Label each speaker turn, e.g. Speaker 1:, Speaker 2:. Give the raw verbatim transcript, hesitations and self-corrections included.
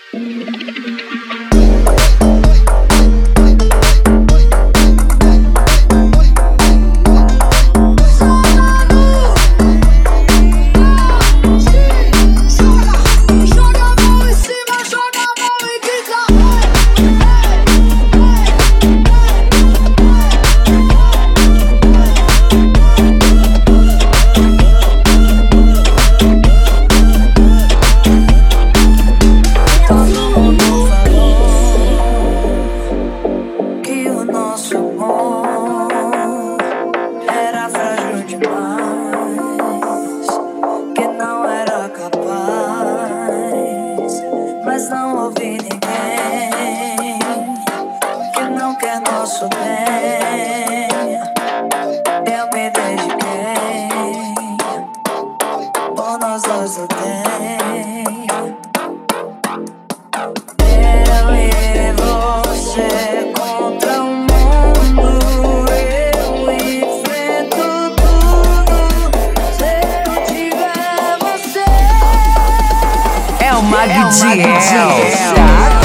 Speaker 1: Mas não ouvi ninguém que não quer nosso bem. Eu me dediquei, por nós dois eu tenho. Eu e você contra o mundo, eu enfrento tudo. Se eu tiver você,
Speaker 2: é o Magdiel.